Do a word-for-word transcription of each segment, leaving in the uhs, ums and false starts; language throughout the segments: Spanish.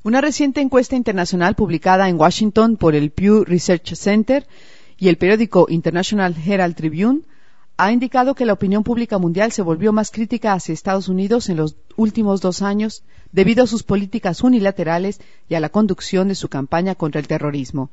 Una reciente encuesta internacional publicada en Washington por el Pew Research Center y el periódico International Herald Tribune ha indicado que la opinión pública mundial se volvió más crítica hacia Estados Unidos en los últimos dos años debido a sus políticas unilaterales y a la conducción de su campaña contra el terrorismo.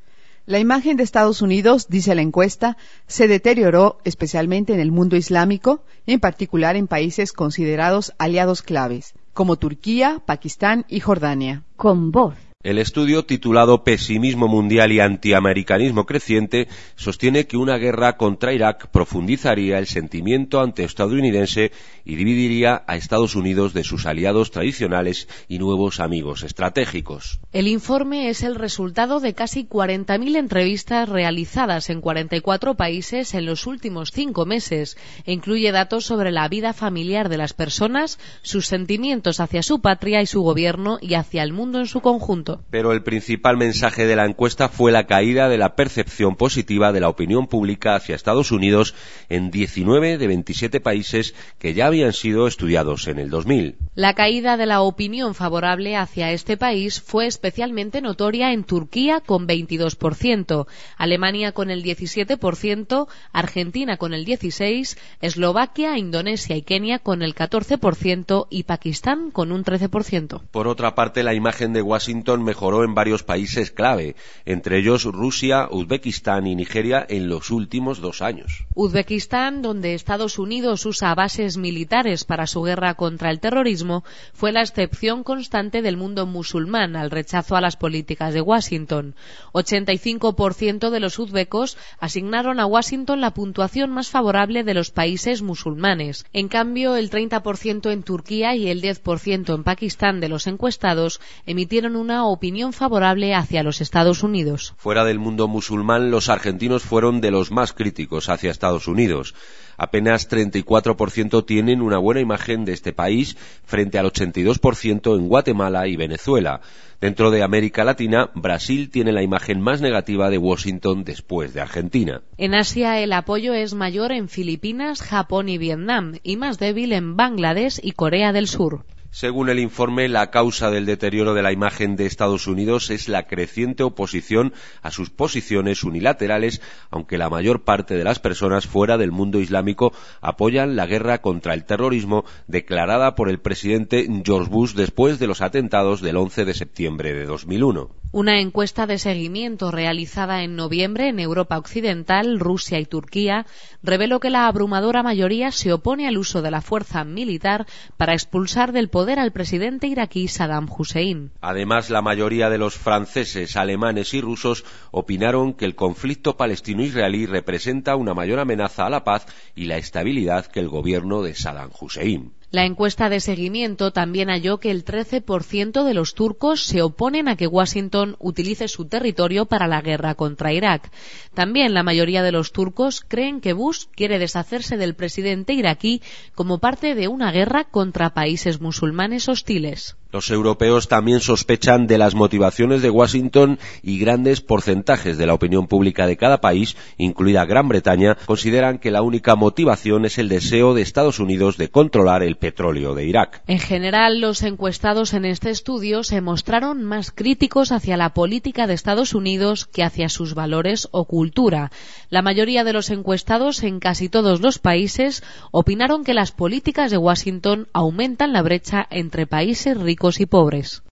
La imagen de Estados Unidos, dice la encuesta, se deterioró especialmente en el mundo islámico, en particular en países considerados aliados claves, como Turquía, Pakistán y Jordania. Con voz. El estudio, titulado Pesimismo mundial y antiamericanismo creciente, sostiene que una guerra contra Irak profundizaría el sentimiento antiestadounidense y dividiría a Estados Unidos de sus aliados tradicionales y nuevos amigos estratégicos. El informe es el resultado de casi cuarenta mil entrevistas realizadas en cuarenta y cuatro países en los últimos cinco meses e incluye datos sobre la vida familiar de las personas, sus sentimientos hacia su patria y su gobierno y hacia el mundo en su conjunto. Pero el principal mensaje de la encuesta fue la caída de la percepción positiva de la opinión pública hacia Estados Unidos en diecinueve de veintisiete países que ya habían sido estudiados en el dos mil. La caída de la opinión favorable hacia este país fue especialmente notoria en Turquía con veintidós por ciento, Alemania con el diecisiete por ciento, Argentina con el dieciséis por ciento, Eslovaquia, Indonesia y Kenia con el catorce por ciento y Pakistán con un trece por ciento. Por otra parte, la imagen de Washington mejoró en varios países clave, entre ellos Rusia, Uzbekistán y Nigeria en los últimos dos años. Uzbekistán, donde Estados Unidos usa bases militares para su guerra contra el terrorismo, fue la excepción constante del mundo musulmán al rechazo a las políticas de Washington. ochenta y cinco por ciento de los uzbecos asignaron a Washington la puntuación más favorable de los países musulmanes. En cambio, el treinta por ciento en Turquía y el diez por ciento en Pakistán de los encuestados emitieron una opinión favorable hacia los Estados Unidos. Fuera del mundo musulmán, los argentinos fueron de los más críticos hacia Estados Unidos. Apenas treinta y cuatro por ciento tienen una buena imagen de este país frente al ochenta y dos por ciento en Guatemala y Venezuela. Dentro de América Latina, Brasil tiene la imagen más negativa de Washington después de Argentina. En Asia el apoyo es mayor en Filipinas, Japón y Vietnam y más débil en Bangladesh y Corea del Sur. Según el informe, la causa del deterioro de la imagen de Estados Unidos es la creciente oposición a sus posiciones unilaterales, aunque la mayor parte de las personas fuera del mundo islámico apoyan la guerra contra el terrorismo declarada por el presidente George Bush después de los atentados del once de septiembre de dos mil uno. Una encuesta de seguimiento realizada en noviembre en Europa Occidental, Rusia y Turquía reveló que la abrumadora mayoría se opone al uso de la fuerza militar para expulsar del poder al presidente iraquí Saddam Hussein. Además, la mayoría de los franceses, alemanes y rusos opinaron que el conflicto palestino-israelí representa una mayor amenaza a la paz y la estabilidad que el gobierno de Saddam Hussein. La encuesta de seguimiento también halló que el trece por ciento de los turcos se oponen a que Washington utilice su territorio para la guerra contra Irak. También la mayoría de los turcos creen que Bush quiere deshacerse del presidente iraquí como parte de una guerra contra países musulmanes hostiles. Los europeos también sospechan de las motivaciones de Washington y grandes porcentajes de la opinión pública de cada país, incluida Gran Bretaña, consideran que la única motivación es el deseo de Estados Unidos de controlar el petróleo de Irak. En general, los encuestados en este estudio se mostraron más críticos hacia la política de Estados Unidos que hacia sus valores o cultura. La mayoría de los encuestados en casi todos los países opinaron que las políticas de Washington aumentan la brecha entre países ricos y pobres.